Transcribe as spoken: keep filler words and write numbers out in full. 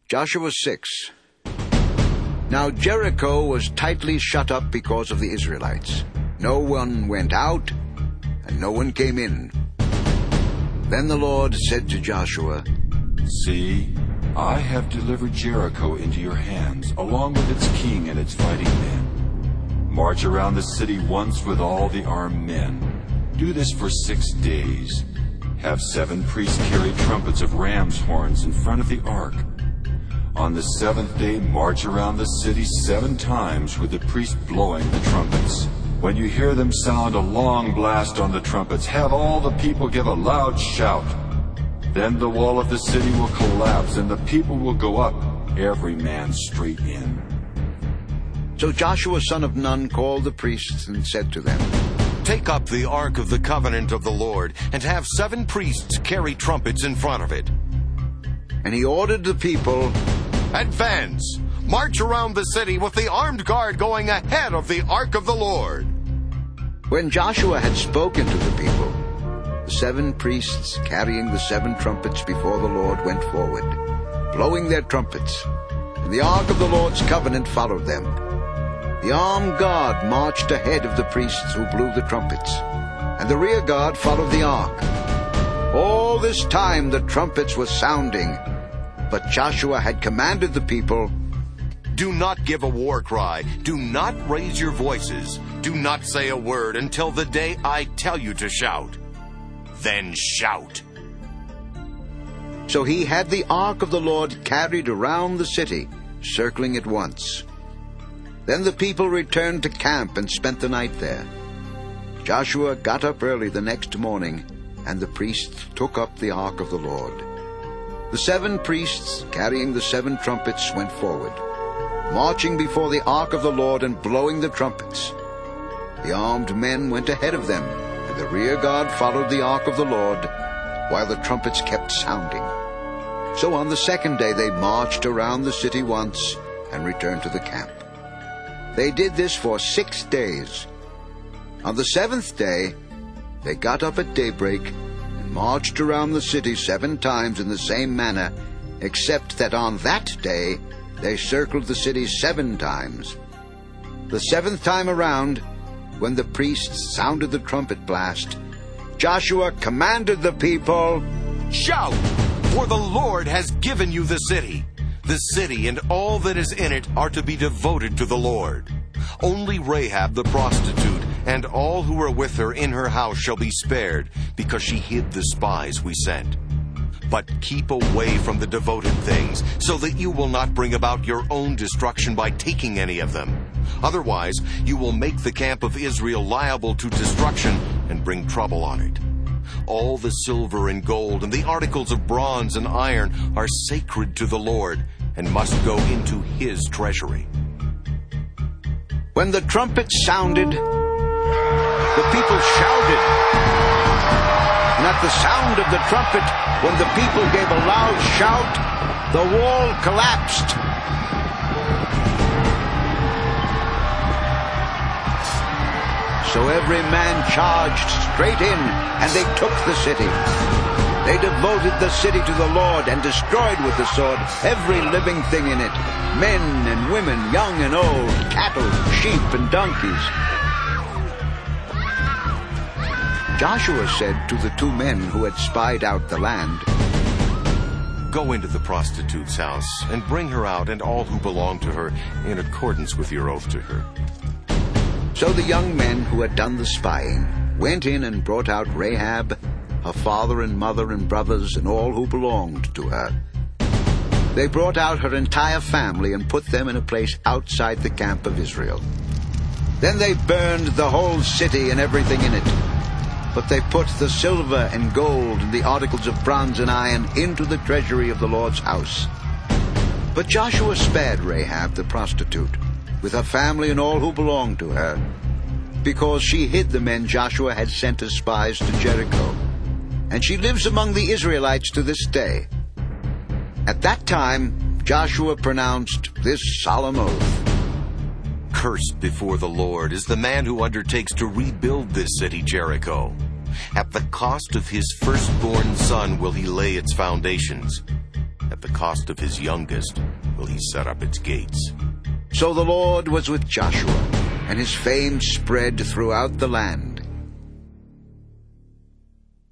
Joshua six. Now Jericho was tightly shut up because of the Israelites. No one went out, and no one came in. Then the Lord said to Joshua, See, I have delivered Jericho into your hands, along with its king and its fighting men. March around the city once with all the armed men. Do this for six days. Have seven priests carry trumpets of ram's horns in front of the ark. On the seventh day, march around the city seven times with the priests blowing the trumpets. When you hear them sound a long blast on the trumpets, have all the people give a loud shout. Then the wall of the city will collapse, and the people will go up, every man straight in. So Joshua son of Nun called the priests and said to them, Take up the ark of the covenant of the Lord, and have seven priests carry trumpets in front of it. And he ordered the people, Advance! March around the city with the armed guard going ahead of the ark of the Lord. When Joshua had spoken to the people, the seven priests carrying the seven trumpets before the Lord went forward, blowing their trumpets, and the ark of the Lord's covenant followed them. The armed guard marched ahead of the priests who blew the trumpets, and the rear guard followed the ark. All this time the trumpets were sounding, but Joshua had commanded the people, Do not give a war cry. Do not raise your voices. Do not say a word until the day I tell you to shout. Then shout. So he had the ark of the Lord carried around the city, circling it once. Then the people returned to camp and spent the night there. Joshua got up early the next morning, and the priests took up the ark of the Lord. The seven priests, carrying the seven trumpets, went forward, marching before the ark of the Lord and blowing the trumpets. The armed men went ahead of them, and the rear guard followed the ark of the Lord, while the trumpets kept sounding. So on the second day they marched around the city once and returned to the camp. They did this for six days. On the seventh day they got up at daybreak and marched around the city seven times in the same manner, except that on that day they circled the city seven times. The seventh time around, when the priests sounded the trumpet blast, Joshua commanded the people, Shout! For the Lord has given you the city. The city and all that is in it are to be devoted to the Lord. Only Rahab the prostitute and all who were with her in her house shall be spared, because she hid the spies we sent. But keep away from the devoted things, so that you will not bring about your own destruction by taking any of them. Otherwise, you will make the camp of Israel liable to destruction and bring trouble on it. All the silver and gold and the articles of bronze and iron are sacred to the Lord and must go into his treasury. When the trumpet sounded, the people shouted. And at the sound of the trumpet, when the people gave a loud shout, the wall collapsed. So every man charged straight in, and they took the city. They devoted the city to the Lord and destroyed with the sword every living thing in it, men and women, young and old, cattle, sheep, and donkeys. Joshua said to the two men who had spied out the land, Go into the prostitute's house and bring her out and all who belong to her in accordance with your oath to her. So the young men who had done the spying went in and brought out Rahab, her father and mother and brothers, and all who belonged to her. They brought out her entire family and put them in a place outside the camp of Israel. Then they burned the whole city and everything in it. But they put the silver and gold and the articles of bronze and iron into the treasury of the Lord's house. But Joshua spared Rahab the prostitute, with her family and all who belonged to her, because she hid the men Joshua had sent as spies to Jericho. And she lives among the Israelites to this day. At that time, Joshua pronounced this solemn oath. Cursed before the Lord is the man who undertakes to rebuild this city, Jericho. At the cost of his firstborn son will he lay its foundations. At the cost of his youngest will he set up its gates. So the Lord was with Joshua, and his fame spread throughout the land.